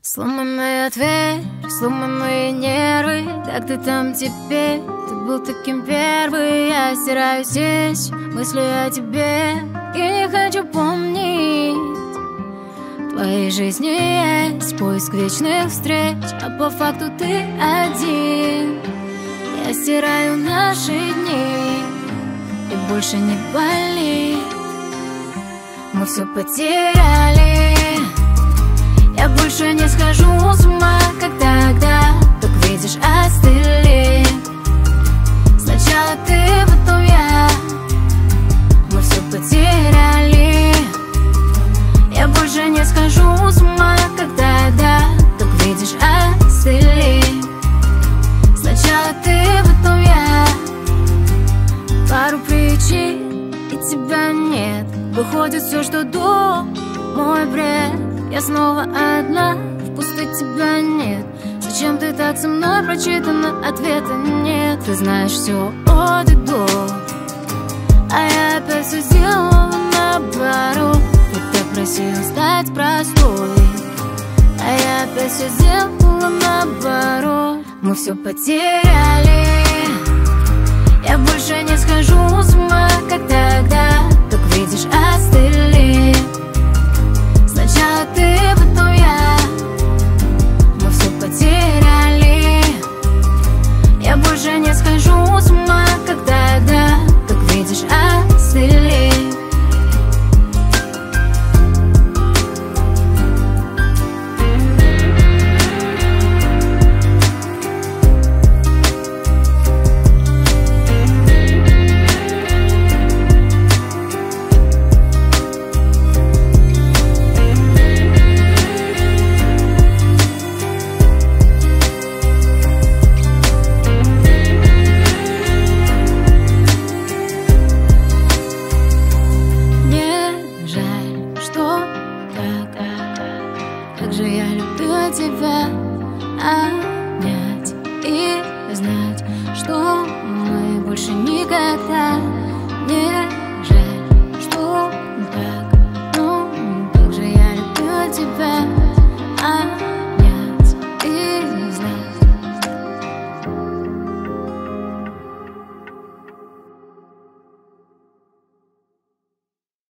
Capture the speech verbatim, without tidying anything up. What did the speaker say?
Сломанная дверь, сломанные нервы. Как ты там теперь? Ты был таким первый. Я стираю здесь мысли о тебе и не хочу помнить. В твоей жизни есть поиск вечных встреч, а по факту ты один. Я стираю наши дни, и больше не болит. Мы все потеряли. Я больше не схожу с ума, как тогда. Как видишь, остыли. Сначала ты, потом я. Мы все потеряли. Я больше не схожу с ума, как тогда. Как видишь, остыли. Сначала ты, потом я. Пару причин, и тебя нет. Выходит все, что до, мой бред. Я снова одна, в пустой тебя нет. Зачем ты так со мной прочитана? Ответа нет. Ты знаешь все от и до, а я опять все сделала наоборот. Ты так просил стать простой, а я опять все сделала наоборот. Мы все потеряли. Я больше не схожу с ума, как тогда. Как видишь, остыли. Сначала ты, потом я. Мы все потеряли. Я больше не схожу с ума, как тогда. Как видишь, остыли. Как же я любила тебя обнять и знать, что мы больше никогда